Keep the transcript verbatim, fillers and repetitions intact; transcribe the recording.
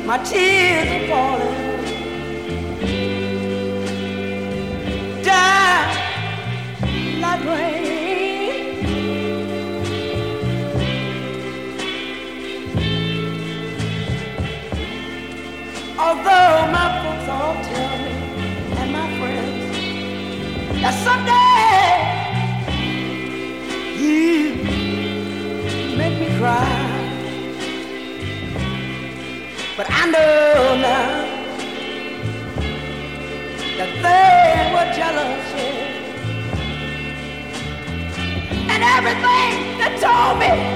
My tears are falling down like rain. Although my folks all tell me, and my friends, that someday you make me cry. But I know now that they were jealous, yeah. And everything they told me